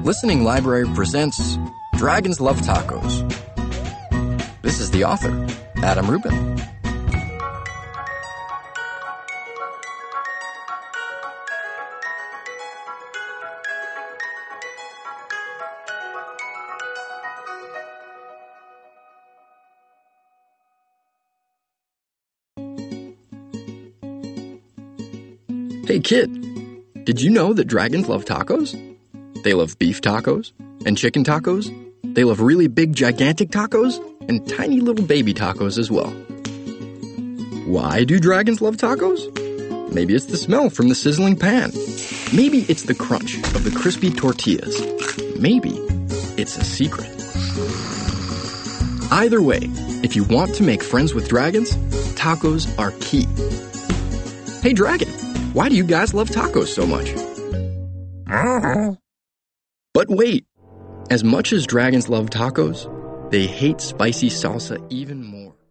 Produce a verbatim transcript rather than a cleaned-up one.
Listening Library presents Dragons Love Tacos. This is the author, Adam Rubin. Hey kid, did you know that dragons love tacos? They love beef tacos and chicken tacos. They love really big, gigantic tacos and tiny little baby tacos as well. Why do dragons love tacos? Maybe it's the smell from the sizzling pan. Maybe it's the crunch of the crispy tortillas. Maybe it's a secret. Either way, if you want to make friends with dragons, tacos are key. Hey dragon, why do you guys love tacos so much? But wait, as much as dragons love tacos, they hate spicy salsa even more.